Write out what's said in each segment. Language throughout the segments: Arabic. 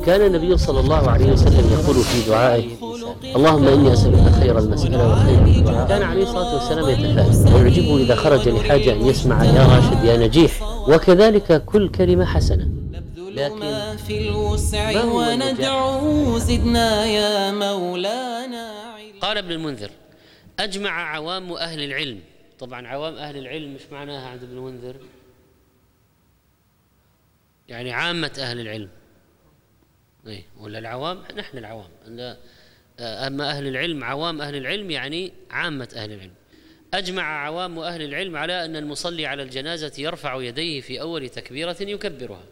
كان النبي صلى الله عليه وسلم يقول في دعائه: اللهم إني أسألك خير المسألة وخير الدعاء. كان عليه الصلاة والسلام يتفائل ويعجبه إذا خرج لحاجة أن يسمع يا راشد يا نجيح، وكذلك كل كلمة حسنة. لكن في الوسع وندعو زدنا يا مولانا. قال ابن المنذر: أجمع عوام أهل العلم. طبعا عوام أهل العلم مش معناها عند ابن المنذر يعني عامة أهل العلم، ولا العوام نحن العوام، أما أهل العلم عوام أهل العلم يعني عامة أهل العلم. أجمع عوام أهل العلم على أن المصلي على الجنازة يرفع يديه في أول تكبيرة يكبرها،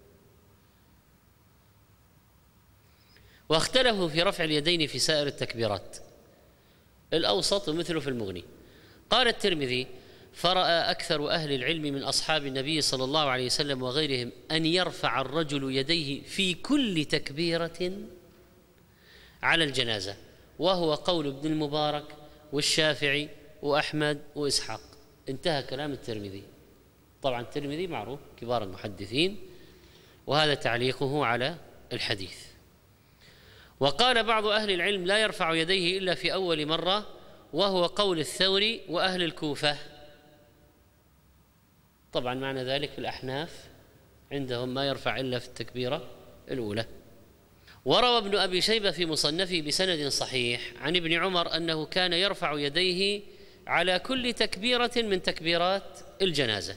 واختلفوا في رفع اليدين في سائر التكبيرات، الأوسط مثله في المغني. قال الترمذي: فرأى أكثر أهل العلم من أصحاب النبي صلى الله عليه وسلم وغيرهم أن يرفع الرجل يديه في كل تكبيرة على الجنازة، وهو قول ابن المبارك والشافعي وأحمد وإسحاق. انتهى كلام الترمذي. طبعا الترمذي معروف كبار المحدثين، وهذا تعليقه على الحديث. وقال بعض أهل العلم: لا يرفع يديه إلا في أول مرة، وهو قول الثوري وأهل الكوفة. طبعا معنى ذلك الأحناف عندهم ما يرفع إلا في التكبيرة الأولى. وروى ابن أبي شيبة في مصنفه بسند صحيح عن ابن عمر أنه كان يرفع يديه على كل تكبيرة من تكبيرات الجنازة،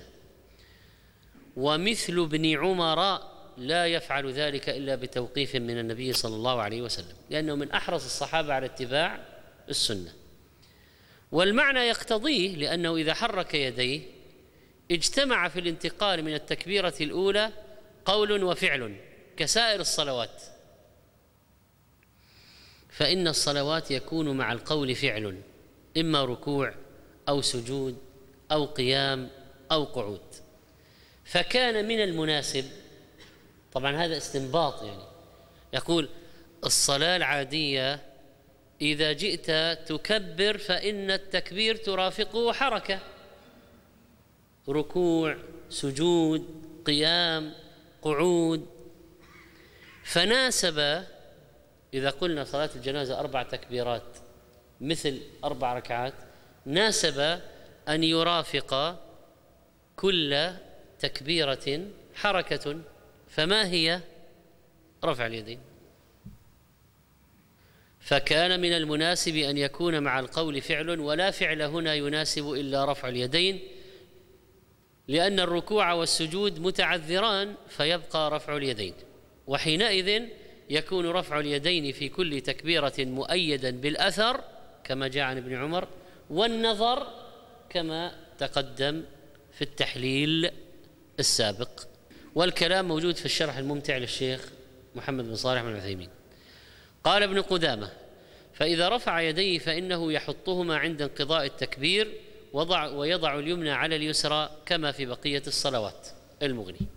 ومثل ابن عمر لا يفعل ذلك إلا بتوقيف من النبي صلى الله عليه وسلم، لأنه من أحرص الصحابة على اتباع السنة. والمعنى يقتضيه، لأنه إذا حرك يديه اجتمع في الانتقال من التكبيرة الأولى قول وفعل كسائر الصلوات، فإن الصلوات يكون مع القول فعل، إما ركوع أو سجود أو قيام أو قعود. فكان من المناسب، طبعا هذا استنباط، يعني يقول الصلاة العادية إذا جئت تكبر فإن التكبير ترافقه حركة، ركوع سجود قيام قعود. فناسب إذا قلنا صلاة الجنازة 4 تكبيرات مثل 4 ركعات، ناسب أن يرافق كل تكبيرة حركة. فما هي؟ رفع اليدين. فكان من المناسب أن يكون مع القول فعل، ولا فعل هنا يناسب إلا رفع اليدين، لأن الركوع والسجود متعذران، فيبقى رفع اليدين. وحينئذ يكون رفع اليدين في كل تكبيرة مؤيدا بالأثر كما جاء عن ابن عمر، والنظر كما تقدم في التحليل السابق. والكلام موجود في الشرح الممتع للشيخ محمد بن صالح بن العثيمين. قال ابن قدامة: فإذا رفع يديه فإنه يحطهما عند انقضاء التكبير ويضع اليمنى على اليسرى كما في بقية الصلوات. المغني.